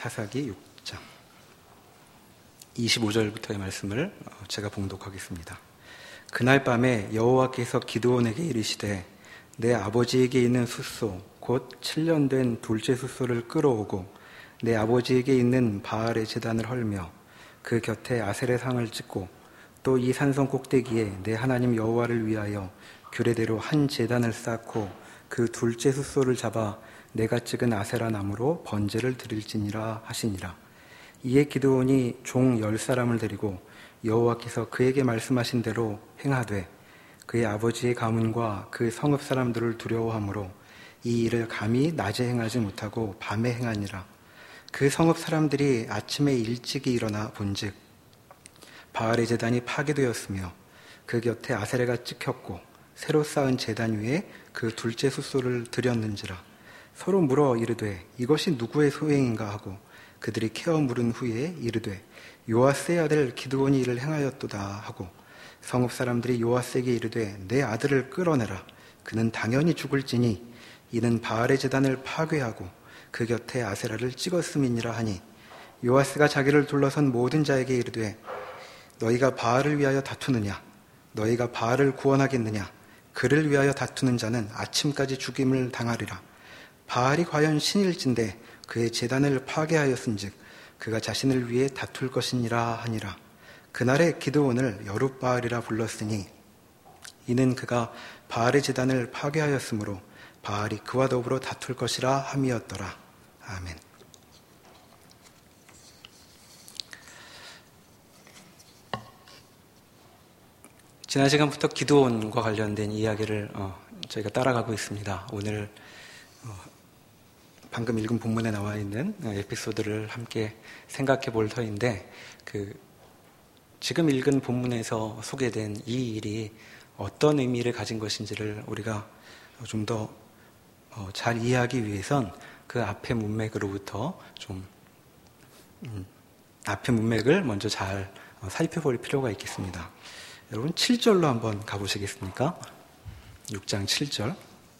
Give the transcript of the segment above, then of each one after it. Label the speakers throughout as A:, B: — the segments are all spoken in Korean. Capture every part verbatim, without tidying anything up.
A: 사사기 육 장 이십오 절부터의 말씀을 제가 봉독하겠습니다. 그날 밤에 여호와께서 기드온에게 이르시되 내 아버지에게 있는 숫소 곧 칠 년 된 둘째 숫소를 끌어오고 내 아버지에게 있는 바알의 제단을 헐며 그 곁에 아셀의 상을 찍고 또 이 산성 꼭대기에 내 하나님 여호와를 위하여 규례대로 한 제단을 쌓고 그 둘째 숫소를 잡아 내가 찍은 아세라 나무로 번제를 드릴지니라 하시니라. 이에 기드온이 종 열 사람을 데리고 여호와께서 그에게 말씀하신 대로 행하되 그의 아버지의 가문과 그 성읍 사람들을 두려워하므로 이 일을 감히 낮에 행하지 못하고 밤에 행하니라. 그 성읍 사람들이 아침에 일찍이 일어나 본즉 바알의 제단이 파괴되었으며 그 곁에 아세라가 찍혔고 새로 쌓은 제단 위에 그 둘째 숫소를 드렸는지라. 서로 물어 이르되 이것이 누구의 소행인가 하고 그들이 캐어 물은 후에 이르되 요아스의 아들 기드온이 이를 행하였도다 하고 성읍 사람들이 요아스에게 이르되 내 아들을 끌어내라. 그는 당연히 죽을지니 이는 바알의 제단을 파괴하고 그 곁에 아세라를 찍었음이니라 하니 요아스가 자기를 둘러선 모든 자에게 이르되 너희가 바알을 위하여 다투느냐? 너희가 바알을 구원하겠느냐? 그를 위하여 다투는 자는 아침까지 죽임을 당하리라. 바알이 과연 신일진데 그의 제단을 파괴하였은즉 그가 자신을 위해 다툴 것이니라 하니라. 그날에 기드온을 여룻바알이라 불렀으니 이는 그가 바알의 제단을 파괴하였으므로 바알이 그와 더불어 다툴 것이라 함이었더라. 아멘. 지난 시간부터 기드온과 관련된 이야기를 어, 저희가 따라가고 있습니다. 오늘 어, 방금 읽은 본문에 나와 있는 에피소드를 함께 생각해 볼 터인데 그 지금 읽은 본문에서 소개된 이 일이 어떤 의미를 가진 것인지를 우리가 좀 더 잘 이해하기 위해선 그 앞의 문맥으로부터 좀 음, 앞의 문맥을 먼저 잘 살펴볼 필요가 있겠습니다. 여러분 칠 절로 한번 가보시겠습니까? 육 장 칠 절.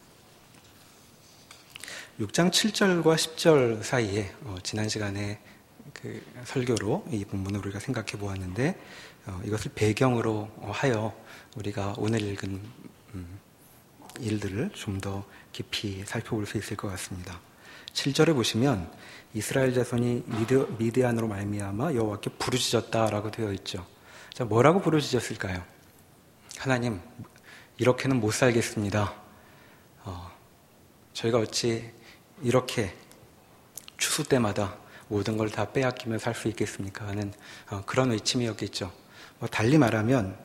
A: 육 장 칠 절과 십 절 사이에 어, 지난 시간에 그 설교로 이 본문을 우리가 생각해 보았는데 어, 이것을 배경으로 하여 우리가 오늘 읽은 음, 일들을 좀 더 깊이 살펴볼 수 있을 것 같습니다. 칠 절에 보시면 이스라엘 자손이 미드, 미드안으로 말미암아 여호와께 부르짖었다라고 되어 있죠. 자, 뭐라고 부르짖었을까요? 하나님, 이렇게는 못 살겠습니다. 어, 저희가 어찌 이렇게 추수 때마다 모든 걸 다 빼앗기며 살 수 있겠습니까? 하는 어, 그런 외침이었겠죠. 뭐 달리 말하면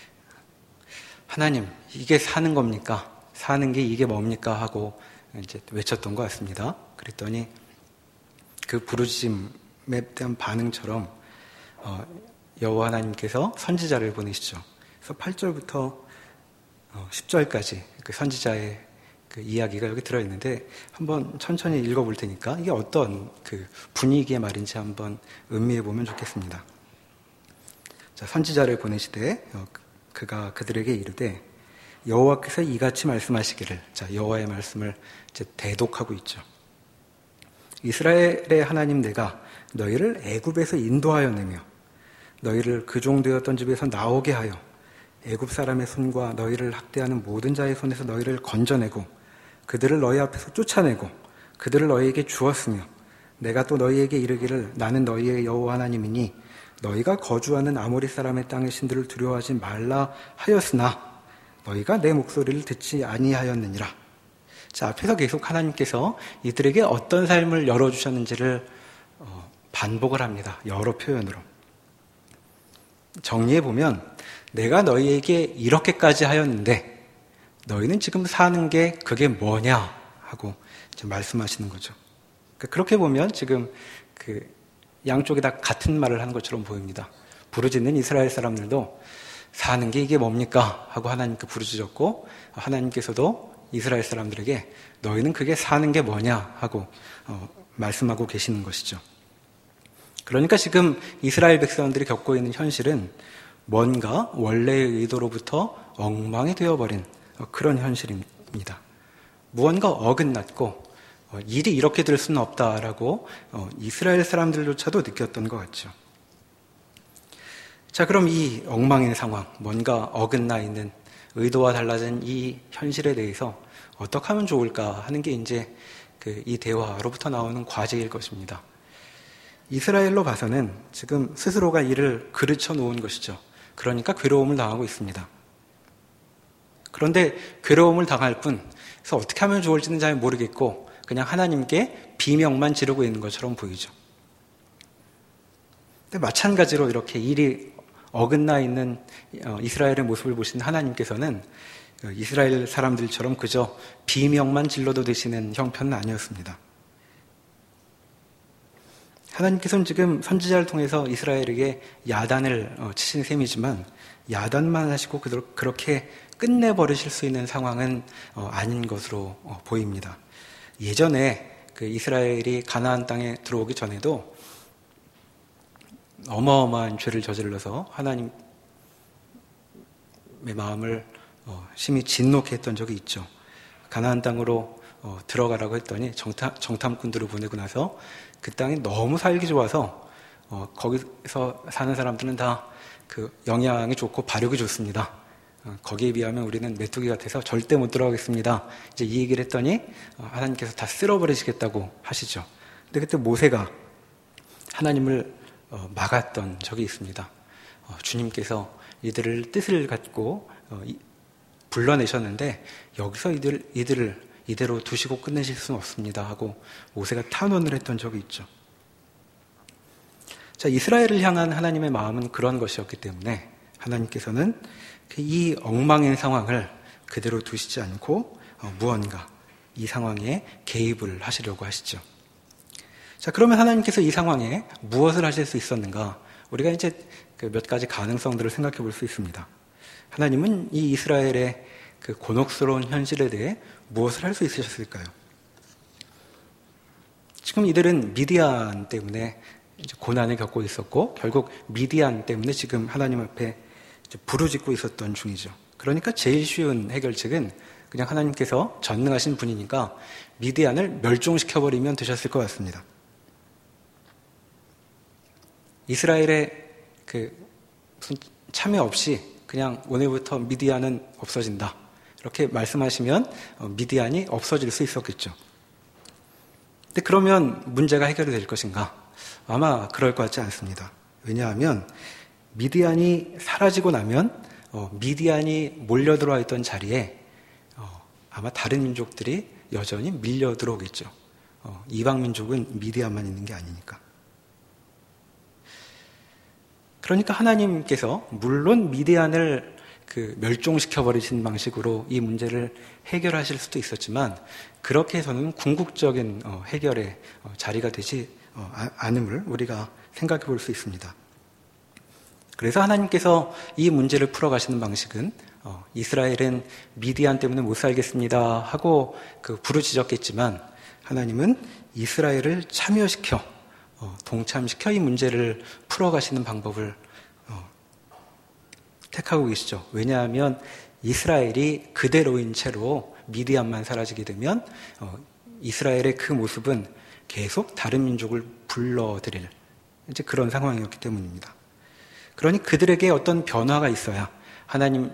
A: 하나님, 이게 사는 겁니까? 사는 게 이게 뭡니까? 하고 이제 외쳤던 것 같습니다. 그랬더니 그 부르짖음에 대한 반응처럼 어, 여호와 하나님께서 선지자를 보내시죠. 그래서 팔 절부터 십 절까지 그 선지자의 그 이야기가 여기 들어있는데 한번 천천히 읽어볼 테니까 이게 어떤 그 분위기의 말인지 한번 음미해 보면 좋겠습니다. 자, 선지자를 보내시되 어, 그가 그들에게 이르되 여호와께서 이같이 말씀하시기를. 자, 여호와의 말씀을 이제 대독하고 있죠. 이스라엘의 하나님 내가 너희를 애굽에서 인도하여 내며 너희를 그 종되었던 집에서 나오게 하여 애굽 사람의 손과 너희를 학대하는 모든 자의 손에서 너희를 건져내고 그들을 너희 앞에서 쫓아내고 그들을 너희에게 주었으며 내가 또 너희에게 이르기를 나는 너희의 여호와 하나님이니 너희가 거주하는 아모리 사람의 땅의 신들을 두려워하지 말라 하였으나 너희가 내 목소리를 듣지 아니하였느니라. 자, 앞에서 계속 하나님께서 이들에게 어떤 삶을 열어주셨는지를 어, 반복을 합니다. 여러 표현으로. 정리해보면 내가 너희에게 이렇게까지 하였는데 너희는 지금 사는 게 그게 뭐냐 하고 이제 말씀하시는 거죠. 그러니까 그렇게 보면 지금 그 양쪽이 다 같은 말을 하는 것처럼 보입니다. 부르짖는 이스라엘 사람들도 사는 게 이게 뭡니까 하고 하나님께 부르짖었고 하나님께서도 이스라엘 사람들에게 너희는 그게 사는 게 뭐냐 하고 어, 말씀하고 계시는 것이죠. 그러니까 지금 이스라엘 백성들이 겪고 있는 현실은 뭔가 원래의 의도로부터 엉망이 되어버린 그런 현실입니다. 무언가 어긋났고 어, 일이 이렇게 될 수는 없다라고 어, 이스라엘 사람들조차도 느꼈던 것 같죠. 자, 그럼 이 엉망인 상황, 뭔가 어긋나 있는 의도와 달라진 이 현실에 대해서 어떻게 하면 좋을까 하는 게 이제 그 이 대화로부터 나오는 과제일 것입니다. 이스라엘로 봐서는 지금 스스로가 이를 그르쳐 놓은 것이죠. 그러니까 괴로움을 당하고 있습니다. 그런데 괴로움을 당할 뿐, 그래서 어떻게 하면 좋을지는 잘 모르겠고 그냥 하나님께 비명만 지르고 있는 것처럼 보이죠. 근데 마찬가지로 이렇게 일이 어긋나 있는 이스라엘의 모습을 보신 하나님께서는 이스라엘 사람들처럼 그저 비명만 질러도 되시는 형편은 아니었습니다. 하나님께서는 지금 선지자를 통해서 이스라엘에게 야단을 치신 셈이지만 야단만 하시고 그렇게 끝내버리실 수 있는 상황은 아닌 것으로 보입니다. 예전에 그 이스라엘이 가나안 땅에 들어오기 전에도 어마어마한 죄를 저질러서 하나님의 마음을 심히 진노케 했던 적이 있죠. 가나안 땅으로 들어가라고 했더니 정탐, 정탐꾼들을 보내고 나서 그 땅이 너무 살기 좋아서 거기서 사는 사람들은 다 그 영양이 좋고 발육이 좋습니다. 거기에 비하면 우리는 메뚜기 같아서 절대 못 들어가겠습니다. 이제 이 얘기를 했더니 하나님께서 다 쓸어버리시겠다고 하시죠. 근데 그때 모세가 하나님을 막았던 적이 있습니다. 주님께서 이들을 뜻을 갖고 불러내셨는데 여기서 이들, 이들을 이대로 두시고 끝내실 수는 없습니다 하고 모세가 탄원을 했던 적이 있죠. 자, 이스라엘을 향한 하나님의 마음은 그런 것이었기 때문에 하나님께서는 이 엉망인 상황을 그대로 두시지 않고 무언가 이 상황에 개입을 하시려고 하시죠. 자, 그러면 하나님께서 이 상황에 무엇을 하실 수 있었는가? 우리가 이제 그 몇 가지 가능성들을 생각해 볼 수 있습니다. 하나님은 이 이스라엘의 그 곤혹스러운 현실에 대해 무엇을 할 수 있으셨을까요? 지금 이들은 미디안 때문에 이제 고난을 겪고 있었고 결국 미디안 때문에 지금 하나님 앞에 부르짖고 있었던 중이죠. 그러니까 제일 쉬운 해결책은 그냥 하나님께서 전능하신 분이니까 미디안을 멸종시켜버리면 되셨을 것 같습니다. 이스라엘의 그 무슨 참여 없이 그냥 오늘부터 미디안은 없어진다. 이렇게 말씀하시면 미디안이 없어질 수 있었겠죠. 근데 그러면 문제가 해결이 될 것인가? 아마 그럴 것 같지 않습니다. 왜냐하면 미디안이 사라지고 나면 미디안이 몰려들어와 있던 자리에 아마 다른 민족들이 여전히 밀려 들어오겠죠. 이방 민족은 미디안만 있는 게 아니니까. 그러니까 하나님께서 물론 미디안을 그 멸종시켜버리신 방식으로 이 문제를 해결하실 수도 있었지만 그렇게 해서는 궁극적인 해결의 자리가 되지 않음을 우리가 생각해 볼 수 있습니다. 그래서 하나님께서 이 문제를 풀어가시는 방식은 이스라엘은 미디안 때문에 못 살겠습니다 하고 그 부르짖었겠지만 하나님은 이스라엘을 참여시켜 동참시켜 이 문제를 풀어가시는 방법을 택하고 계시죠. 왜냐하면 이스라엘이 그대로인 채로 미디안만 사라지게 되면 이스라엘의 그 모습은 계속 다른 민족을 불러들일 이제 그런 상황이었기 때문입니다. 그러니 그들에게 어떤 변화가 있어야 하나님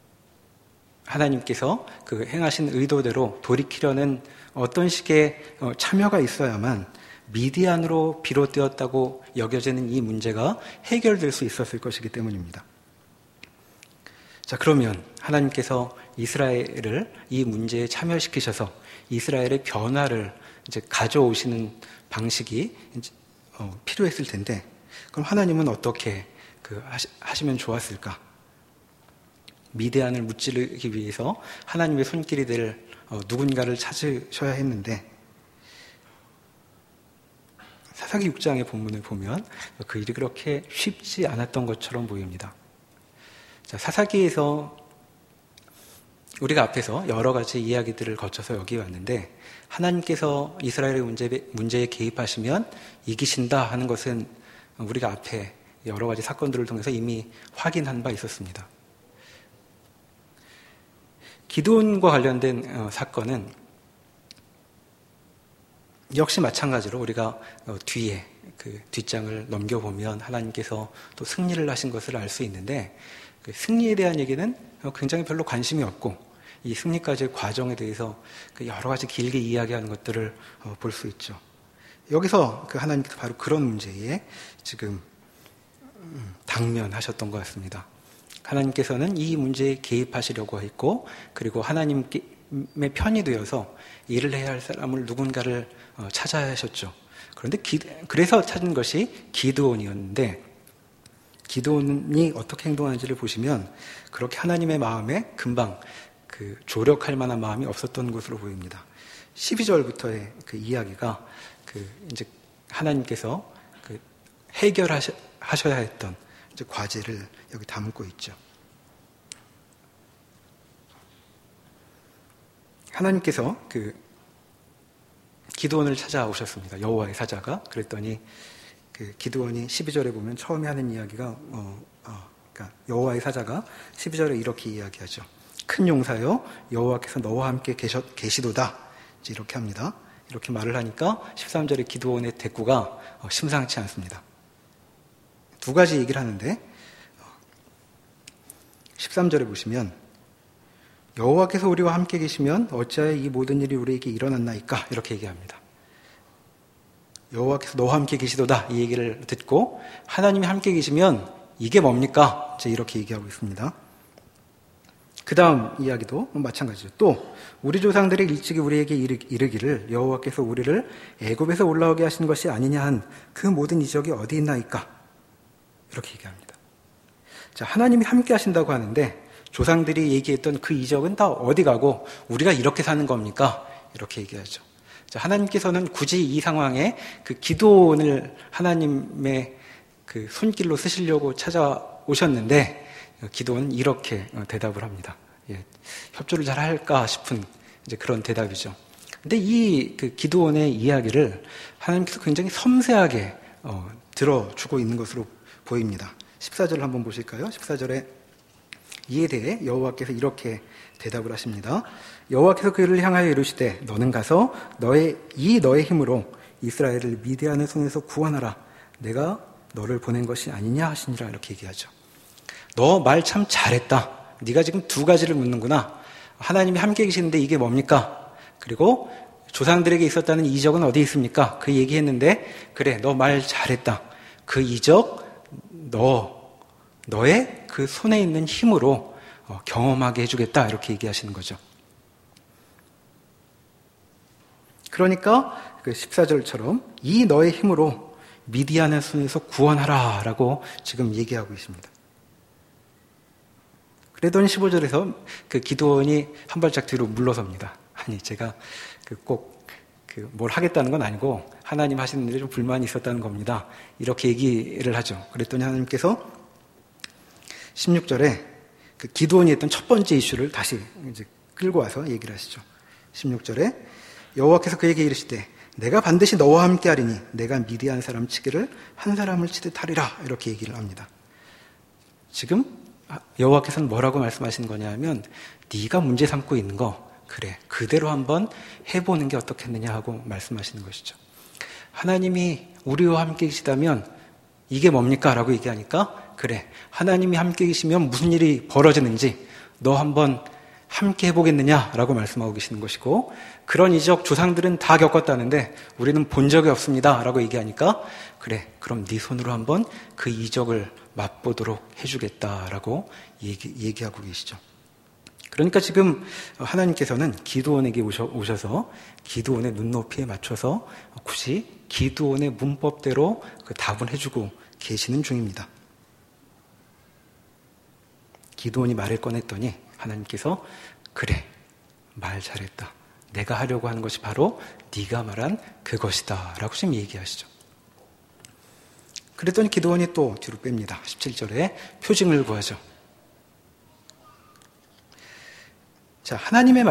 A: 하나님께서 그 행하신 의도대로 돌이키려는 어떤 식의 참여가 있어야만 미디안으로 비롯되었다고 여겨지는 이 문제가 해결될 수 있었을 것이기 때문입니다. 자, 그러면 하나님께서 이스라엘을 이 문제에 참여시키셔서 이스라엘의 변화를 이제 가져오시는 방식이 이제 어, 필요했을 텐데, 그럼 하나님은 어떻게 그 하시, 하시면 좋았을까? 미디안을 무찌르기 위해서 하나님의 손길이 될 어, 누군가를 찾으셔야 했는데, 사사기 육 장의 본문을 보면 그 일이 그렇게 쉽지 않았던 것처럼 보입니다. 자, 사사기에서 우리가 앞에서 여러 가지 이야기들을 거쳐서 여기 왔는데 하나님께서 이스라엘의 문제, 문제에 개입하시면 이기신다 하는 것은 우리가 앞에 여러 가지 사건들을 통해서 이미 확인한 바 있었습니다. 기드온과 관련된 사건은 역시 마찬가지로 우리가 뒤에 그 뒷장을 넘겨보면 하나님께서 또 승리를 하신 것을 알 수 있는데, 그 승리에 대한 얘기는 굉장히 별로 관심이 없고, 이 승리까지의 과정에 대해서 그 여러 가지 길게 이야기하는 것들을 볼 수 있죠. 여기서 그 하나님께서 바로 그런 문제에 지금 당면하셨던 것 같습니다. 하나님께서는 이 문제에 개입하시려고 했고, 그리고 하나님의 편이 되어서 일을 해야 할 사람을 누군가를 찾아야 하셨죠. 그런데 기, 그래서 찾은 것이 기드온이었는데, 기드온이 어떻게 행동하는지를 보시면 그렇게 하나님의 마음에 금방 그 조력할 만한 마음이 없었던 것으로 보입니다. 십이 절부터의 그 이야기가 그 이제 하나님께서 그 해결하셔야 했던 이제 과제를 여기 담고 있죠. 하나님께서 그 기드온을 찾아오셨습니다. 여호와의 사자가. 그랬더니 그 기드온이 십이 절에 보면 처음에 하는 이야기가 어, 어, 그러니까 여호와의 사자가 십이 절에 이렇게 이야기하죠. 큰 용사여, 여호와께서 너와 함께 계셔, 계시도다. 이제 이렇게 합니다. 이렇게 말을 하니까 십삼 절에 기드온의 대꾸가 어, 심상치 않습니다. 두 가지 얘기를 하는데, 어, 십삼 절에 보시면 여호와께서 우리와 함께 계시면 어찌하여 이 모든 일이 우리에게 일어났나이까? 이렇게 얘기합니다. 여호와께서 너와 함께 계시도다 이 얘기를 듣고 하나님이 함께 계시면 이게 뭡니까? 이제 이렇게 얘기하고 있습니다. 그 다음 이야기도 마찬가지죠. 또 우리 조상들이 일찍이 우리에게 이르기를 여호와께서 우리를 애굽에서 올라오게 하신 것이 아니냐 한 그 모든 이적이 어디 있나이까? 이렇게 얘기합니다. 자, 하나님이 함께 하신다고 하는데 조상들이 얘기했던 그 이적은 다 어디 가고 우리가 이렇게 사는 겁니까? 이렇게 얘기하죠. 자, 하나님께서는 굳이 이 상황에 그 기도원을 하나님의 그 손길로 쓰시려고 찾아오셨는데 기도원은 이렇게 대답을 합니다. 예, 협조를 잘 할까 싶은 이제 그런 대답이죠. 근데 이 그 기도원의 이야기를 하나님께서 굉장히 섬세하게 어, 들어주고 있는 것으로 보입니다. 십사 절을 한번 보실까요? 십사 절에 이에 대해 여호와께서 이렇게 대답을 하십니다. 여호와께서 그를 향하여 이르시되 너는 가서 너의 이 너의 힘으로 이스라엘을 미디안의 손에서 구원하라. 내가 너를 보낸 것이 아니냐 하시니라. 이렇게 얘기하죠. 너 말 참 잘했다. 네가 지금 두 가지를 묻는구나. 하나님이 함께 계시는데 이게 뭡니까? 그리고 조상들에게 있었다는 이적은 어디 있습니까? 그 얘기했는데 그래 너 말 잘했다. 그 이적 너 너의 그 손에 있는 힘으로 경험하게 해주겠다. 이렇게 얘기하시는 거죠. 그러니까 그 십사 절처럼 이 너의 힘으로 미디안의 손에서 구원하라 라고 지금 얘기하고 있습니다. 그러더니 십오 절에서 그 기도원이 한 발짝 뒤로 물러섭니다. 아니 제가 그 꼭 그 뭘 하겠다는 건 아니고 하나님 하시는 일에 좀 불만이 있었다는 겁니다. 이렇게 얘기를 하죠. 그랬더니 하나님께서 십육 절에 그 기드온이 했던 첫 번째 이슈를 다시 이제 끌고 와서 얘기를 하시죠. 십육 절에 여호와께서 그에게 이르시되 내가 반드시 너와 함께 하리니 내가 미디안 사람 치기를 한 사람을 치듯 하리라. 이렇게 얘기를 합니다. 지금 여호와께서는 뭐라고 말씀하시는 거냐 하면 네가 문제 삼고 있는 거 그래 그대로 한번 해보는 게 어떻겠느냐 하고 말씀하시는 것이죠. 하나님이 우리와 함께 계시다면 이게 뭡니까? 라고 얘기하니까 그래 하나님이 함께 계시면 무슨 일이 벌어지는지 너 한번 함께 해보겠느냐? 라고 말씀하고 계시는 것이고 그런 이적 조상들은 다 겪었다는데 우리는 본 적이 없습니다. 라고 얘기하니까 그래 그럼 네 손으로 한번 그 이적을 맛보도록 해주겠다라고 얘기, 얘기하고 계시죠. 그러니까 지금 하나님께서는 기드온에게 오셔서 기드온의 눈높이에 맞춰서 굳이 기드온의 문법대로 그 답을 해주고 계시는 중입니다. 기드온이 말을 꺼냈더니 하나님께서 그래 말 잘했다. 내가 하려고 하는 것이 바로 네가 말한 그것이다 라고 지금 얘기하시죠. 그랬더니 기드온이 또 뒤로 뺍니다. 십칠 절에 표징을 구하죠. 자, 하나님의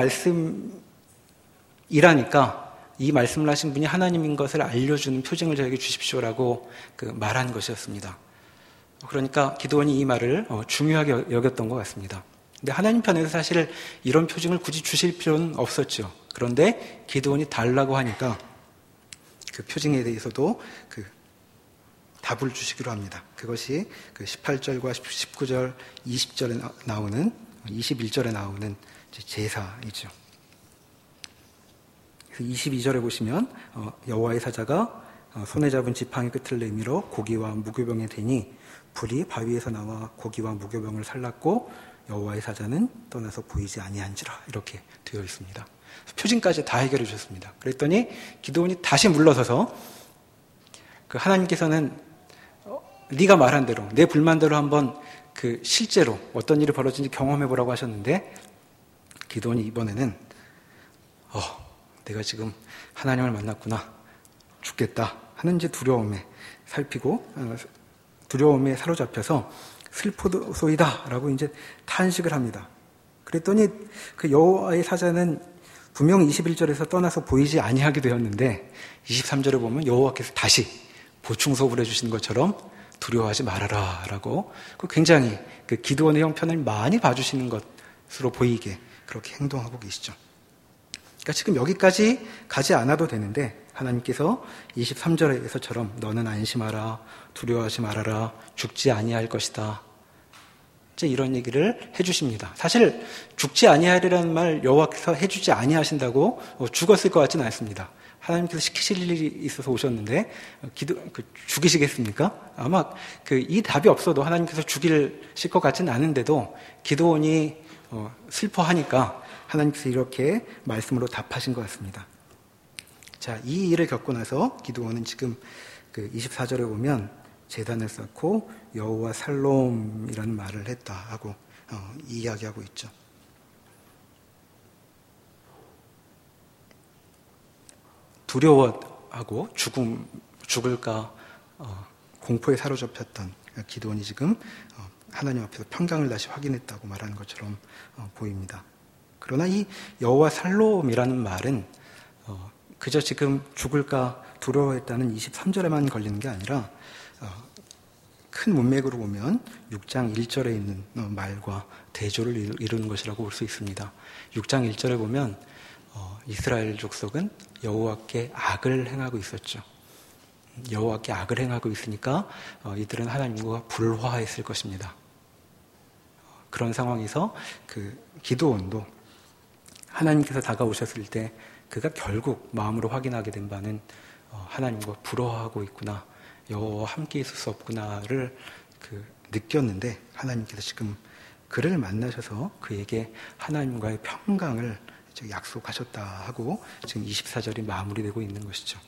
A: 말씀이라니까 이 말씀을 하신 분이 하나님인 것을 알려주는 표징을 저에게 주십시오라고 그 말한 것이었습니다. 그러니까 기드온이 이 말을 중요하게 여겼던 것 같습니다. 근데 하나님 편에서 사실 이런 표징을 굳이 주실 필요는 없었죠. 그런데 기드온이 달라고 하니까 그 표징에 대해서도 그 답을 주시기로 합니다. 그것이 그 십팔 절과 십구 절, 이십 절에 나오는, 이십일 절에 나오는 제사이죠. 그래서 이십이 절에 보시면 어, 여호와의 사자가 어, 손에 잡은 지팡이 끝을 내밀어 고기와 무교병에 대니 불이 바위에서 나와 고기와 무교병을 살랐고 여호와의 사자는 떠나서 보이지 아니한지라, 이렇게 되어 있습니다. 표징까지 다 해결해 주셨습니다. 그랬더니 기드온이 다시 물러서서 그 하나님께서는 네가 말한 대로, 내 불만대로 한번 그 실제로 어떤 일이 벌어진지 경험해 보라고 하셨는데, 기드온이 이번에는 어, 내가 지금 하나님을 만났구나, 죽겠다 하는 이제 두려움에 살피고 어, 두려움에 사로잡혀서 슬프소이다라고 이제 탄식을 합니다. 그랬더니 그 여호와의 사자는 분명히 이십일 절에서 떠나서 보이지 아니하게 되었는데 이십삼 절에 보면 여호와께서 다시 보충소부를 해주시는 것처럼 두려워하지 말아라 라고 굉장히 그 기드온의 형편을 많이 봐주시는 것으로 보이게 그렇게 행동하고 계시죠. 그러니까 지금 여기까지 가지 않아도 되는데 하나님께서 이십삼 절에서처럼 너는 안심하라, 두려워하지 말아라, 죽지 아니할 것이다, 이제 이런 얘기를 해주십니다. 사실 죽지 아니하리라는 말 여호와께서 해주지 아니하신다고 죽었을 것 같지는 않습니다. 하나님께서 시키실 일이 있어서 오셨는데 기도, 그 죽이시겠습니까? 아마 그 이 답이 없어도 하나님께서 죽이실 것 같지는 않은데도 기드온이 어, 슬퍼하니까 하나님께서 이렇게 말씀으로 답하신 것 같습니다. 자, 이 일을 겪고 나서 기드온은 지금 그 이십사 절에 보면 제단을 쌓고 여호와 살롬이라는 말을 했다 하고 어, 이야기하고 있죠. 두려워하고 죽음, 죽을까 어, 공포에 사로잡혔던 기드온이 지금 어, 하나님 앞에서 평강을 다시 확인했다고 말하는 것처럼 어, 보입니다. 그러나 이 여호와 살롬이라는 말은 어, 그저 지금 죽을까 두려워했다는 이십삼 절에만 걸리는 게 아니라 어, 큰 문맥으로 보면 육 장 일 절에 있는 어, 말과 대조를 이루는 것이라고 볼 수 있습니다. 육 장 일 절에 보면 어, 이스라엘 족속은 여호와께 악을 행하고 있었죠. 여호와께 악을 행하고 있으니까 어, 이들은 하나님과 불화했을 것입니다. 어, 그런 상황에서 그 기드온도 하나님께서 다가오셨을 때 그가 결국 마음으로 확인하게 된 바는 어, 하나님과 불화하고 있구나, 여호와와 함께 있을 수 없구나를 그 느꼈는데 하나님께서 지금 그를 만나셔서 그에게 하나님과의 평강을 약속하셨다 하고 지금 이십사 절이 마무리되고 있는 것이죠.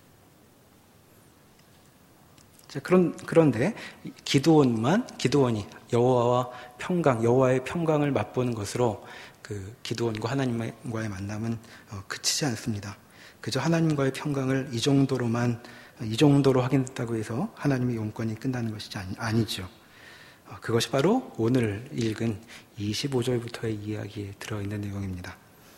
A: 자, 그런, 그런데 기드온만, 기드온이 여호와와 평강, 여호와의 평강을 맛보는 것으로 그 기드온과 하나님과의 만남은 어, 그치지 않습니다. 그저 하나님과의 평강을 이 정도로만, 이 정도로 확인했다고 해서 하나님의 용건이 끝나는 것이 아니, 아니죠. 어, 그것이 바로 오늘 읽은 이십오 절부터의 이야기에 들어있는 내용입니다.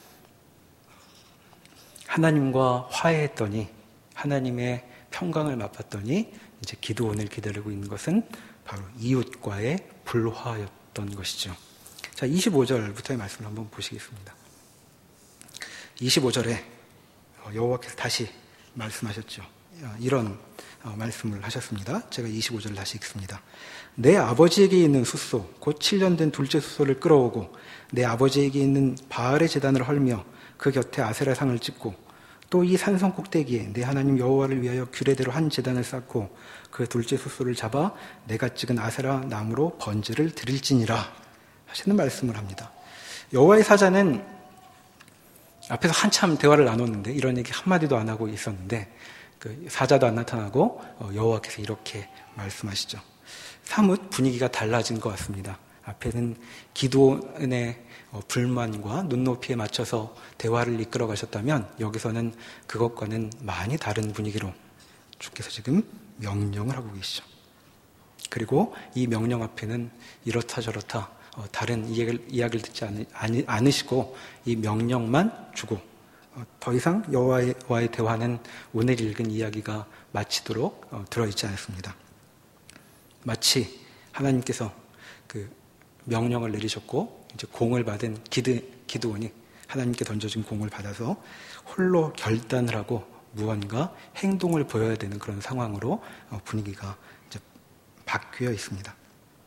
A: 하나님과 화해했더니, 하나님의 평강을 맛봤더니 이제 기드온을 기다리고 있는 것은 바로 이웃과의 불화였던 것이죠. 자, 이십오 절부터의 말씀을 한번 보시겠습니다. 이십오 절에 여호와께서 다시 말씀하셨죠. 이런 말씀을 하셨습니다. 제가 이십오 절을 다시 읽습니다. 내 아버지에게 있는 숫소, 곧 칠 년 된 둘째 숫소를 끌어오고 내 아버지에게 있는 바알의 제단을 헐며 그 곁에 아세라 상을 찍고 또 이 산성 꼭대기에 내 하나님 여호와를 위하여 규례대로 한 제단을 쌓고 그 둘째 숫소를 잡아 내가 찍은 아세라 나무로 번제를 드릴지니라 하시는 말씀을 합니다. 여호와의 사자는 앞에서 한참 대화를 나눴는데 이런 얘기 한마디도 안 하고 있었는데 그 사자도 안 나타나고 여호와께서 이렇게 말씀하시죠. 사뭇 분위기가 달라진 것 같습니다. 앞에는 기드온의 불만과 눈높이에 맞춰서 대화를 이끌어 가셨다면 여기서는 그것과는 많이 다른 분위기로 주께서 지금 명령을 하고 계시죠. 그리고 이 명령 앞에는 이렇다 저렇다 다른 이야기를, 이야기를 듣지 않으, 않으, 않으시고 이 명령만 주고 더 이상 여호와와의 대화는 오늘 읽은 이야기가 마치도록 들어있지 않습니다. 마치 하나님께서 그 명령을 내리셨고 이제 공을 받은 기드, 기드온이 하나님께 던져진 공을 받아서 홀로 결단을 하고 무언가 행동을 보여야 되는 그런 상황으로 분위기가 이제 바뀌어 있습니다.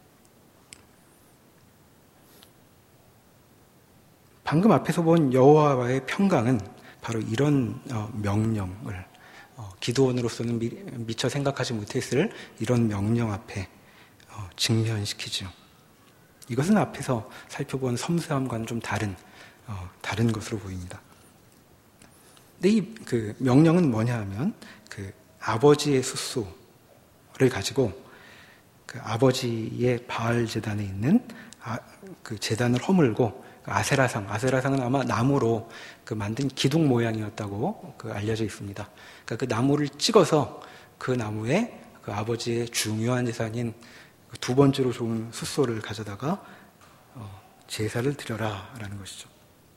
A: 방금 앞에서 본 여호와와의 평강은 바로 이런 명령을 기드온으로서는 미처 생각하지 못했을 이런 명령 앞에 직면시키죠. 이것은 앞에서 살펴본 섬세함과는 좀 다른 다른 것으로 보입니다. 근데 이 그 명령은 뭐냐 하면 그 아버지의 숫소를 가지고 그 아버지의 바알 제단에 있는 아, 그 제단을 허물고 그 아세라상, 아세라상은 아마 나무로 그 만든 기둥 모양이었다고 그 알려져 있습니다. 그러니까 그 나무를 찍어서 그 나무에 그 아버지의 중요한 재산인 두 번째로 좋은 숫소를 가져다가 어, 제사를 드려라라는 것이죠.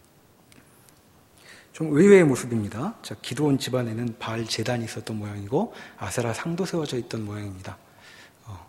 A: 좀 의외의 모습입니다. 자, 기드온 집안에는 바알 제단이 있었던 모양이고 아세라 상도 세워져 있던 모양입니다. 어.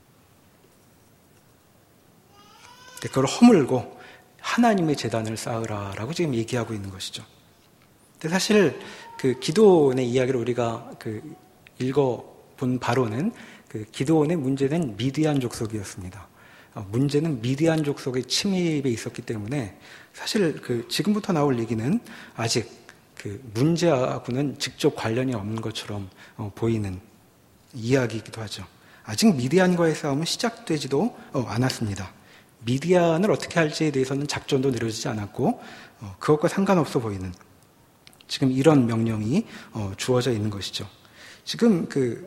A: 그걸 허물고 하나님의 제단을 쌓으라라고 지금 얘기하고 있는 것이죠. 근데 사실 그 기드온의 이야기를 우리가 그 읽어본 바로는 그 기드온의 문제는 미디안 족속이었습니다. 어, 문제는 미디안 족속의 침입에 있었기 때문에 사실 그 지금부터 나올 얘기는 아직 그 문제하고는 직접 관련이 없는 것처럼 어, 보이는 이야기이기도 하죠. 아직 미디안과의 싸움은 시작되지도 어, 않았습니다. 미디안을 어떻게 할지에 대해서는 작전도 내려지지 않았고 어, 그것과 상관없어 보이는 지금 이런 명령이 어, 주어져 있는 것이죠. 지금 그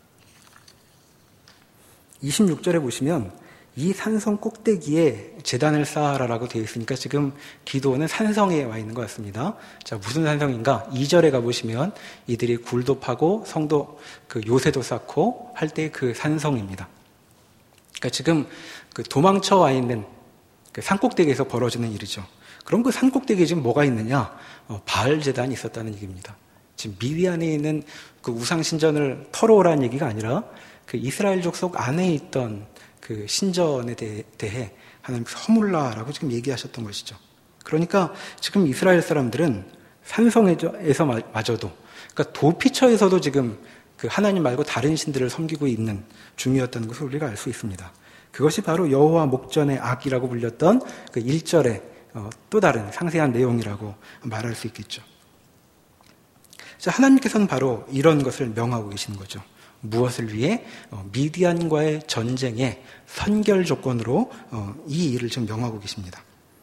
A: 이십육 절에 보시면 이 산성 꼭대기에 제단을 쌓아라라고 되어 있으니까 지금 기드온은 산성에 와 있는 것 같습니다. 자, 무슨 산성인가? 이 절에 가보시면 이들이 굴도 파고 성도 그 요새도 쌓고 할 때 그 산성입니다. 그러니까 지금 그 도망쳐 와 있는 그 산꼭대기에서 벌어지는 일이죠. 그럼 그 산꼭대기에 지금 뭐가 있느냐? 어, 바알 제단이 있었다는 얘기입니다. 지금 미디안에 있는 그 우상 신전을 털어오라는 얘기가 아니라 그 이스라엘 족속 안에 있던 그 신전에 대해, 대해 하나님께서 허물라라고 지금 얘기하셨던 것이죠. 그러니까 지금 이스라엘 사람들은 산성에서 마저도, 그러니까 도피처에서도 지금 그 하나님 말고 다른 신들을 섬기고 있는 중이었다는 것을 우리가 알 수 있습니다. 그것이 바로 여호와 목전의 악이라고 불렸던 그 일 절의 또 다른 상세한 내용이라고 말할 수 있겠죠. 자, 하나님께서는 바로 이런 것을 명하고 계시는 거죠. 무엇을 위해? 미디안과의 전쟁의 선결 조건으로 이 일을 지금 명하고 계십니다.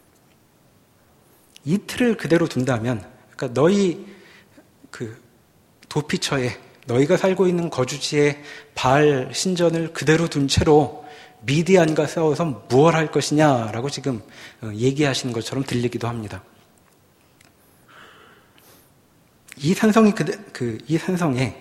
A: 이 틀을 그대로 둔다면, 그러니까 너희 그 도피처에 너희가 살고 있는 거주지에 바알 신전을 그대로 둔 채로 미디안과 싸워서 무엇 할 것이냐라고 지금 얘기하시는 것처럼 들리기도 합니다. 이 산성이 그대, 그, 이 산성에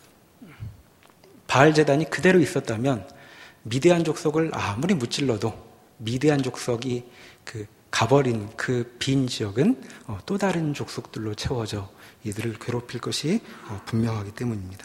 A: 바알 제단이 그대로 있었다면 미디안 족속을 아무리 무찔러도 미디안 족속이 그 가버린 그 빈 지역은 또 다른 족속들로 채워져 이들을 괴롭힐 것이 분명하기 때문입니다.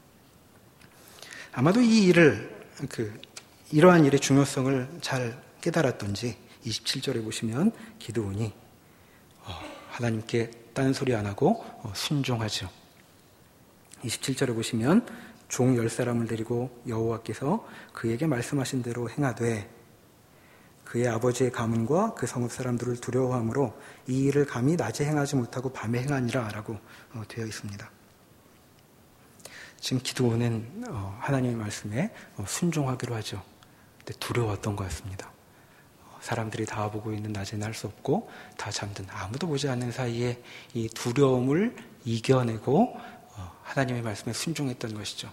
A: 아마도 이 일을 그 이러한 일의 중요성을 잘 깨달았던지 이십칠 절에 보시면 기드온이 하나님께 딴소리 안 하고 순종하죠. 이십칠 절에 보시면 종 열 사람을 데리고 여호와께서 그에게 말씀하신 대로 행하되 그의 아버지의 가문과 그 성읍 사람들을 두려워함으로 이 일을 감히 낮에 행하지 못하고 밤에 행하니라 라고 되어 있습니다. 지금 기드온은 하나님의 말씀에 순종하기로 하죠. 근데 두려웠던 것 같습니다. 사람들이 다 보고 있는 낮에는 할 수 없고 다 잠든 아무도 보지 않는 사이에 이 두려움을 이겨내고 하나님의 말씀에 순종했던 것이죠.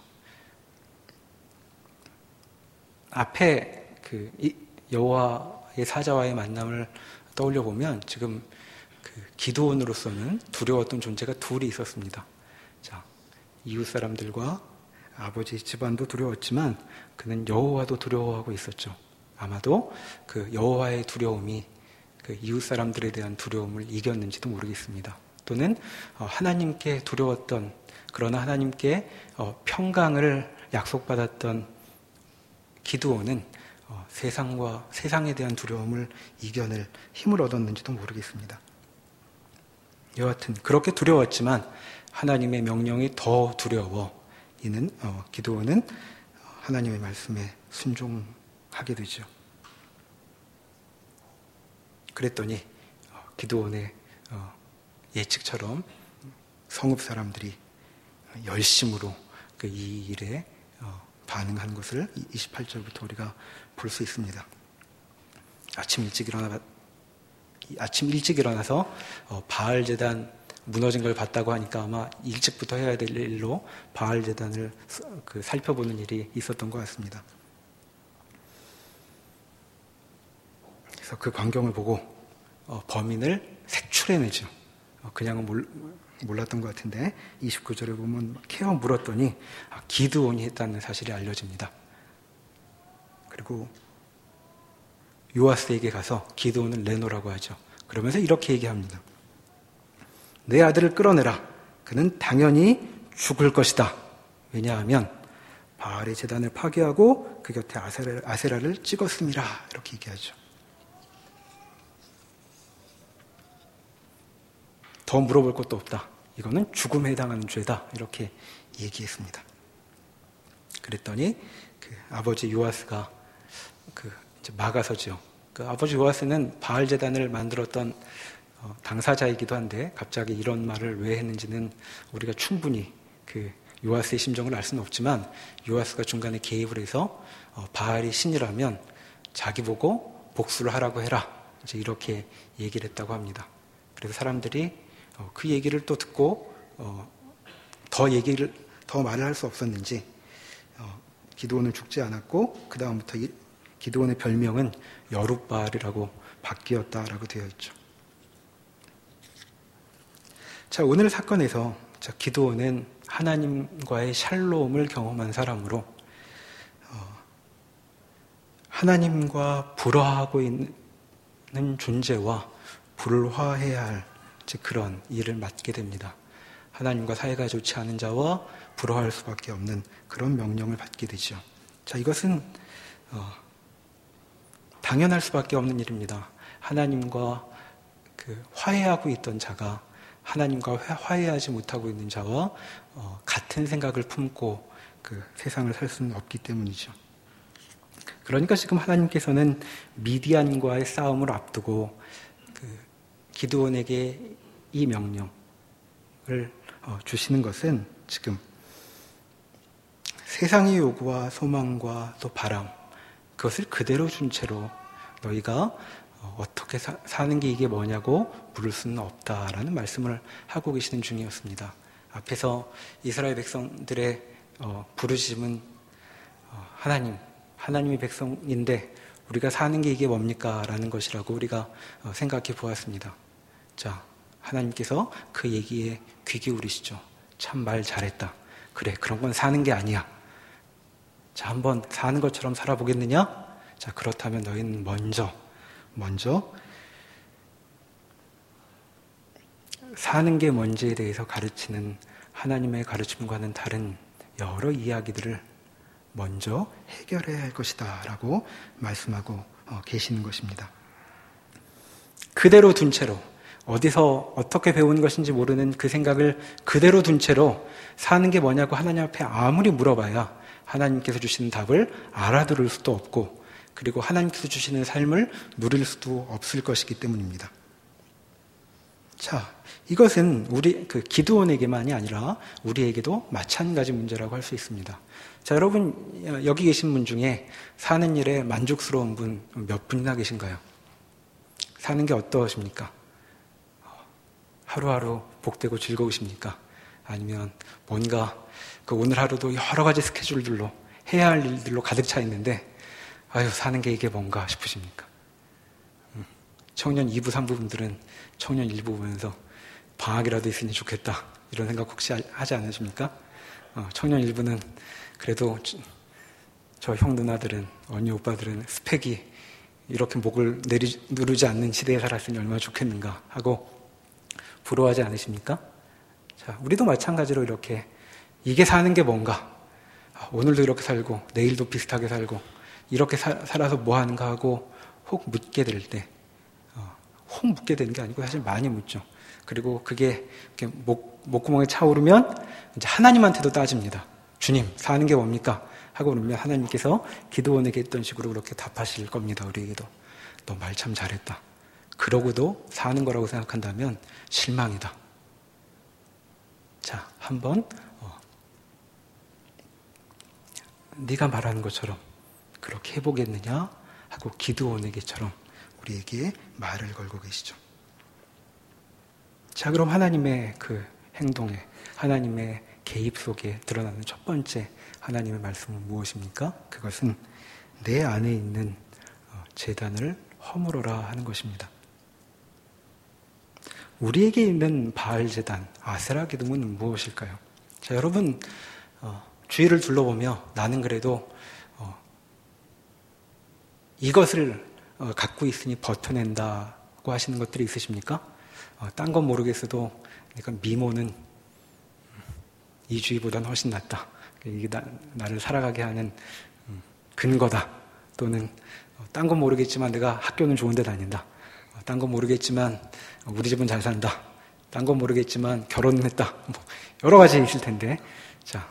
A: 앞에 그 여호와의 사자와의 만남을 떠올려 보면 지금 그 기드온으로서는 두려웠던 존재가 둘이 있었습니다. 자, 이웃 사람들과 아버지 집안도 두려웠지만 그는 여호와도 두려워하고 있었죠. 아마도 그 여호와의 두려움이 그 이웃 사람들에 대한 두려움을 이겼는지도 모르겠습니다. 또는 하나님께 두려웠던, 그러나 하나님께 평강을 약속받았던 기드온은 세상과 세상에 대한 두려움을 이겨낼 힘을 얻었는지도 모르겠습니다. 여하튼 그렇게 두려웠지만 하나님의 명령이 더 두려워 이는 어, 기드온은 하나님의 말씀에 순종하게 되죠. 그랬더니 어, 기드온의 어, 예측처럼 성읍 사람들이 열심으로 그 이 일에 어, 반응한 것을 이십팔 절부터 우리가 볼 수 있습니다. 아침 일찍 일어나 아침 일찍 일어나서 어, 바알 제단 무너진 걸 봤다고 하니까 아마 일찍부터 해야 될 일로 바알 제단을 그 살펴보는 일이 있었던 것 같습니다. 그래서 그 광경을 보고 어, 범인을 색출해내죠. 어, 그냥은 몰, 몰랐던 것 같은데 이십구 절에 보면 캐어 물었더니 아, 기드온이 했다는 사실이 알려집니다. 그리고 요아스에게 가서 기드온을 내놓으라고 하죠. 그러면서 이렇게 얘기합니다. 내 아들을 끌어내라. 그는 당연히 죽을 것이다. 왜냐하면 바알의 제단을 파괴하고 그 곁에 아세라, 아세라를 찍었음이라. 이렇게 얘기하죠. 더 물어볼 것도 없다. 이거는 죽음에 해당하는 죄다. 이렇게 얘기했습니다. 그랬더니 그 아버지 요아스가 그 막아서죠. 그 아버지 요아스는 바알 제단을 만들었던 어, 당사자이기도 한데 갑자기 이런 말을 왜 했는지는 우리가 충분히 그 요아스의 심정을 알 수는 없지만 요아스가 중간에 개입을 해서 어, 바알이 신이라면 자기 보고 복수를 하라고 해라. 이제 이렇게 얘기를 했다고 합니다. 그래서 사람들이 어, 그 얘기를 또 듣고 어, 더 얘기를 더 말을 할 수 없었는지 어, 기드온은 죽지 않았고 그 다음부터 이, 기드온의 별명은 여룻바알이라고 바뀌었다라고 되어 있죠. 자, 오늘 사건에서 자, 기드온은 하나님과의 샬롬을 경험한 사람으로 어, 하나님과 불화하고 있는 존재와 불화해야 할 그런 일을 맡게 됩니다. 하나님과 사이가 좋지 않은 자와 불화할 수밖에 없는 그런 명령을 받게 되죠. 자, 이것은 어, 당연할 수밖에 없는 일입니다. 하나님과 그 화해하고 있던 자가 하나님과 화해하지 못하고 있는 자와 어, 같은 생각을 품고 그 세상을 살 수는 없기 때문이죠. 그러니까 지금 하나님께서는 미디안과의 싸움을 앞두고 그 기드온에게 이 명령을 어, 주시는 것은 지금 세상의 요구와 소망과 또 바람 그것을 그대로 준 채로 너희가 어떻게 사, 사는 게 이게 뭐냐고 물을 수는 없다라는 말씀을 하고 계시는 중이었습니다. 앞에서 이스라엘 백성들의 어, 부르심은 어, 하나님, 하나님의 백성인데 우리가 사는 게 이게 뭡니까? 라는 것이라고 우리가 어, 생각해 보았습니다. 자, 하나님께서 그 얘기에 귀 기울이시죠. 참 말 잘했다. 그래, 그런 건 사는 게 아니야. 자, 한번 사는 것처럼 살아보겠느냐? 자, 그렇다면 너희는 먼저 먼저 사는 게 뭔지에 대해서 가르치는 하나님의 가르침과는 다른 여러 이야기들을 먼저 해결해야 할 것이다 라고 말씀하고 계시는 것입니다. 그대로 둔 채로 어디서 어떻게 배운 것인지 모르는 그 생각을 그대로 둔 채로 사는 게 뭐냐고 하나님 앞에 아무리 물어봐야 하나님께서 주시는 답을 알아들을 수도 없고 그리고 하나님께서 주시는 삶을 누릴 수도 없을 것이기 때문입니다. 자, 이것은 우리 그 기드온에게만이 아니라 우리에게도 마찬가지 문제라고 할 수 있습니다. 자, 여러분 여기 계신 분 중에 사는 일에 만족스러운 분 몇 분이나 계신가요? 사는 게 어떠십니까? 하루하루 복되고 즐거우십니까? 아니면 뭔가 그 오늘 하루도 여러 가지 스케줄들로 해야 할 일들로 가득 차 있는데 아유, 사는 게 이게 뭔가 싶으십니까? 청년 이 부, 삼 부 분들은 청년 일 부 보면서 방학이라도 있으니 좋겠다 이런 생각 혹시 하지 않으십니까? 어, 청년 일 부는 그래도 저 형 누나들은 언니 오빠들은 스펙이 이렇게 목을 내리, 누르지 않는 시대에 살았으니 얼마나 좋겠는가 하고 부러워하지 않으십니까? 자, 우리도 마찬가지로 이렇게 이게 사는 게 뭔가 오늘도 이렇게 살고 내일도 비슷하게 살고 이렇게 사, 살아서 뭐 하는가 하고 혹 묻게 될 때, 어, 혹 묻게 되는 게 아니고 사실 많이 묻죠. 그리고 그게 이렇게 목, 목구멍에 차오르면 이제 하나님한테도 따집니다. 주님, 사는 게 뭡니까? 하고 그러면 하나님께서 기드온에게 했던 식으로 그렇게 답하실 겁니다. 우리에게도. 너 말 참 잘했다. 그러고도 사는 거라고 생각한다면 실망이다. 자, 한번 어, 네가 말하는 것처럼 그렇게 해보겠느냐 하고 기드온에게처럼 우리에게 말을 걸고 계시죠. 자, 그럼 하나님의 그 행동에, 하나님의 개입 속에 드러나는 첫 번째 하나님의 말씀은 무엇입니까? 그것은 내 안에 있는 제단을 허물어라 하는 것입니다. 우리에게 있는 바알 제단, 아세라 기둥은 무엇일까요? 자, 여러분 어, 주위를 둘러보며 나는 그래도 어, 이것을 어, 갖고 있으니 버텨낸다고 하시는 것들이 있으십니까? 어, 딴 건 모르겠어도 그러니까 미모는 이주희보다는 훨씬 낫다. 이게 나, 나를 살아가게 하는 음, 근거다. 또는 어, 딴 건 모르겠지만 내가 학교는 좋은 데 다닌다. 어, 딴 건 모르겠지만 우리 집은 잘 산다. 딴 건 모르겠지만 결혼은 했다. 뭐 여러 가지 있을 텐데, 자,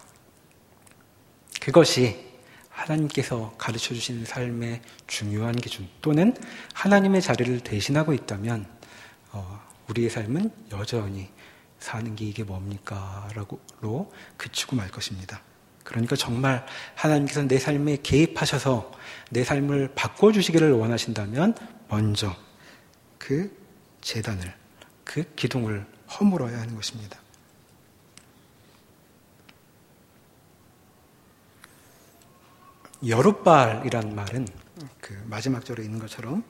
A: 그것이 하나님께서 가르쳐 주시는 삶의 중요한 기준 또는 하나님의 자리를 대신하고 있다면 어, 우리의 삶은 여전히 사는 게 이게 뭡니까? 라고로 그치고 말 것입니다. 그러니까 정말 하나님께서 내 삶에 개입하셔서 내 삶을 바꿔주시기를 원하신다면 먼저 그 제단을, 그 기둥을 허물어야 하는 것입니다. 여룻바알이란 말은 그 마지막 절에 있는 것처럼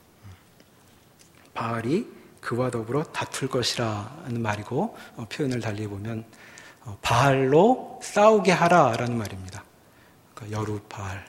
A: 바알이 그와 더불어 다툴 것이라는 말이고, 어, 표현을 달리 보면 어, 바알로 싸우게 하라라는 말입니다. 그러니까 여룻바알.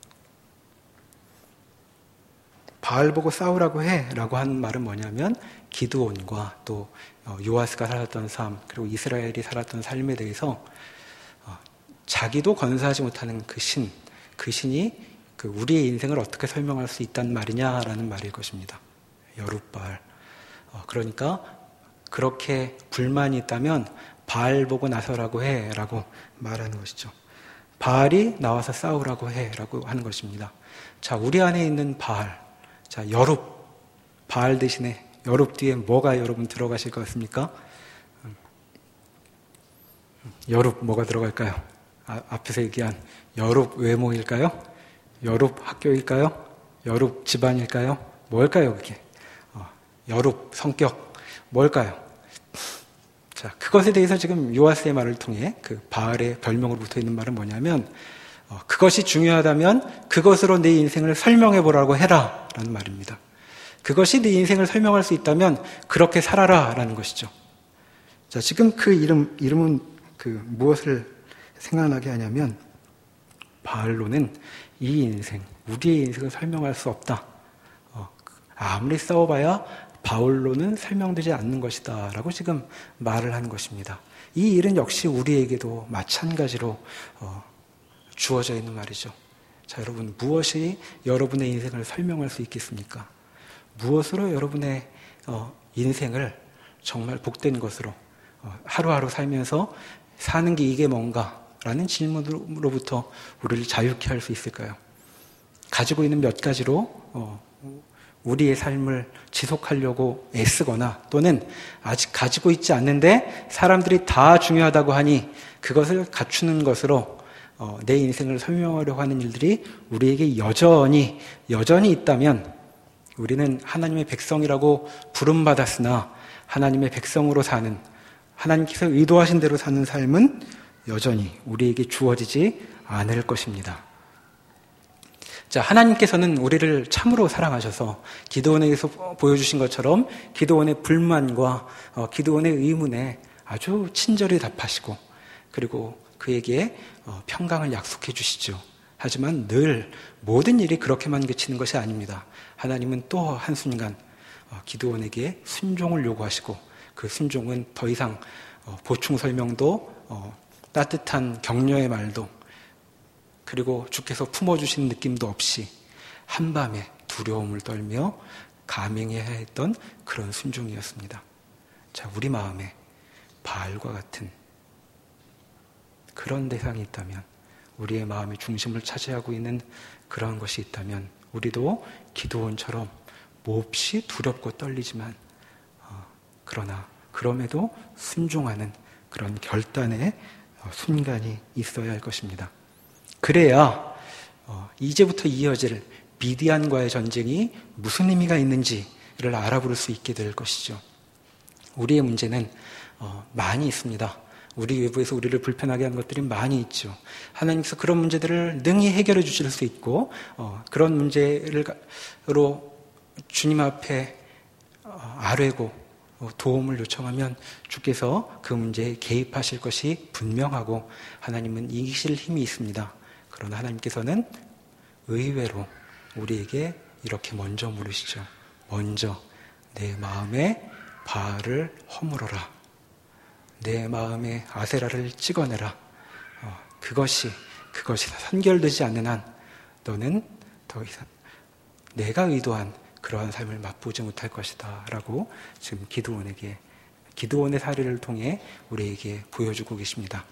A: 바알 보고 싸우라고 해라고 하는 말은 뭐냐면 기드온과 또 어, 요아스가 살았던 삶, 그리고 이스라엘이 살았던 삶에 대해서 어, 자기도 건사하지 못하는 그 신, 그 신이 그 우리의 인생을 어떻게 설명할 수 있단 말이냐라는 말일 것입니다. 여룻바알. 어, 그러니까 그렇게 불만이 있다면 바알 보고 나서라고 해라고 말하는 것이죠. 바알이 나와서 싸우라고 해라고 하는 것입니다. 자, 우리 안에 있는 바알, 자, 여룹, 바알 대신에 여룹 뒤에 뭐가 여러분 들어가실 것 같습니까? 여룹 뭐가 들어갈까요? 아, 앞에서 얘기한 여룹 외모일까요? 여룹 학교일까요? 여룹 집안일까요? 뭘까요, 그게? 어, 여룹 성격 뭘까요? 자, 그것에 대해서 지금 요아스의 말을 통해 그 바알의 별명으로 붙어 있는 말은 뭐냐면 어, 그것이 중요하다면 그것으로 내 인생을 설명해 보라고 해라 라는 말입니다. 그것이 내 인생을 설명할 수 있다면 그렇게 살아라 라는 것이죠. 자, 지금 그 이름, 이름은 그 무엇을 생각나게 하냐면 바알로는 이 인생, 우리의 인생을 설명할 수 없다. 어, 아무리 싸워봐야 바울로는 설명되지 않는 것이다 라고 지금 말을 하는 것입니다. 이 일은 역시 우리에게도 마찬가지로 어, 주어져 있는 말이죠. 자, 여러분, 무엇이 여러분의 인생을 설명할 수 있겠습니까? 무엇으로 여러분의 어, 인생을 정말 복된 것으로 어, 하루하루 살면서 사는 게 이게 뭔가 라는 질문으로부터 우리를 자유케 할 수 있을까요? 가지고 있는 몇 가지로 어, 우리의 삶을 지속하려고 애쓰거나 또는 아직 가지고 있지 않는데 사람들이 다 중요하다고 하니 그것을 갖추는 것으로 어, 내 인생을 설명하려고 하는 일들이 우리에게 여전히 여전히 있다면 우리는 하나님의 백성이라고 부름받았으나 하나님의 백성으로 사는, 하나님께서 의도하신 대로 사는 삶은 여전히 우리에게 주어지지 않을 것입니다. 자, 하나님께서는 우리를 참으로 사랑하셔서 기드온에게서 보여주신 것처럼 기드온의 불만과 어, 기드온의 의문에 아주 친절히 답하시고 그리고 그에게 어, 평강을 약속해 주시죠. 하지만 늘 모든 일이 그렇게만 그치는 것이 아닙니다. 하나님은 또 한순간 어, 기드온에게 순종을 요구하시고 그 순종은 더 이상 어, 보충 설명도 어, 따뜻한 격려의 말도 그리고 주께서 품어주신 느낌도 없이 한밤에 두려움을 떨며 감행해야 했던 그런 순종이었습니다. 자, 우리 마음에 바알과 같은 그런 대상이 있다면, 우리의 마음의 중심을 차지하고 있는 그런 것이 있다면, 우리도 기드온처럼 몹시 두렵고 떨리지만 어, 그러나 그럼에도 순종하는 그런 결단의 어, 순간이 있어야 할 것입니다. 그래야 어, 이제부터 이어질 미디안과의 전쟁이 무슨 의미가 있는지를 알아볼 수 있게 될 것이죠. 우리의 문제는 어, 많이 있습니다. 우리 외부에서 우리를 불편하게 한 것들이 많이 있죠. 하나님께서 그런 문제들을 능히 해결해 주실 수 있고 어, 그런 문제로 주님 앞에 어, 아뢰고 어, 도움을 요청하면 주께서 그 문제에 개입하실 것이 분명하고 하나님은 이기실 힘이 있습니다. 그러나 하나님께서는 의외로 우리에게 이렇게 먼저 물으시죠. 먼저 내 마음에 바알을 허물어라. 내 마음에 아세라를 찍어내라. 어, 그것이 그것이 선결되지 않는 한 너는 더 이상 내가 의도한 그러한 삶을 맛보지 못할 것이다 라고 지금 기드온에게, 기드온의 사례를 통해 우리에게 보여주고 계십니다.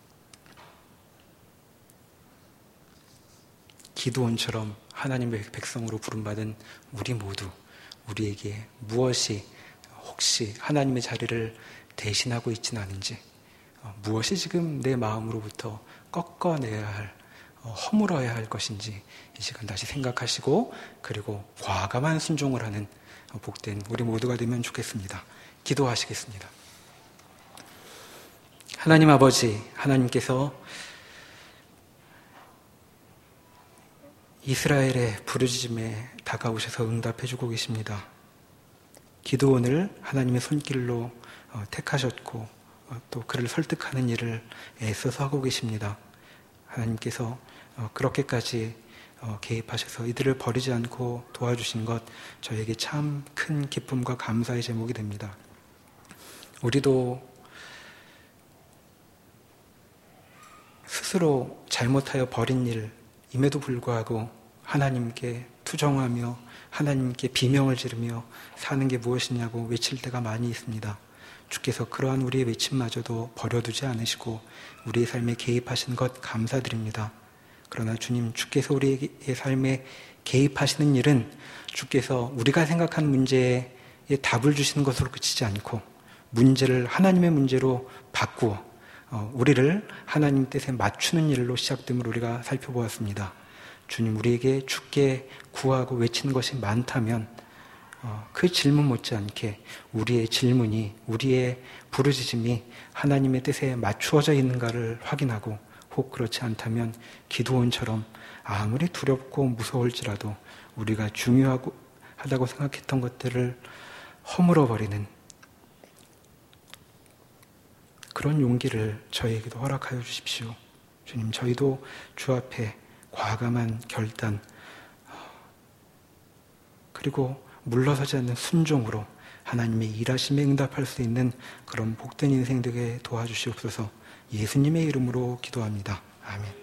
A: 기드온처럼 하나님의 백성으로 부름받은 우리 모두, 우리에게 무엇이 혹시 하나님의 자리를 대신하고 있지는 않은지, 어, 무엇이 지금 내 마음으로부터 꺾어내야 할, 어, 허물어야 할 것인지 이 시간 다시 생각하시고, 그리고 과감한 순종을 하는 어, 복된 우리 모두가 되면 좋겠습니다. 기도하시겠습니다. 하나님 아버지, 하나님께서 이스라엘의 부르짖음에 다가오셔서 응답해주고 계십니다. 기드온을 하나님의 손길로 어, 택하셨고 어, 또 그를 설득하는 일을 애써서 하고 계십니다. 하나님께서 어, 그렇게까지 어, 개입하셔서 이들을 버리지 않고 도와주신 것, 저에게 참 큰 기쁨과 감사의 제목이 됩니다. 우리도 스스로 잘못하여 버린 일임에도 불구하고 하나님께 투정하며 하나님께 비명을 지르며 사는 게 무엇이냐고 외칠 때가 많이 있습니다. 주께서 그러한 우리의 외침마저도 버려두지 않으시고 우리의 삶에 개입하신 것 감사드립니다. 그러나 주님, 주께서 우리의 삶에 개입하시는 일은 주께서 우리가 생각한 문제에 답을 주시는 것으로 그치지 않고 문제를 하나님의 문제로 바꾸어 우리를 하나님 뜻에 맞추는 일로 시작됨을 우리가 살펴보았습니다. 주님, 우리에게 주께 구하고 외치는 것이 많다면 그 질문 못지않게 우리의 질문이, 우리의 부르짖음이 하나님의 뜻에 맞추어져 있는가를 확인하고, 혹 그렇지 않다면 기드온처럼 아무리 두렵고 무서울지라도 우리가 중요하고 하다고 생각했던 것들을 허물어버리는 그런 용기를 저희에게도 허락하여 주십시오. 주님, 저희도 주 앞에 과감한 결단, 그리고 물러서지 않는 순종으로 하나님의 일하심에 응답할 수 있는 그런 복된 인생 되게 도와주시옵소서. 예수님의 이름으로 기도합니다. 아멘.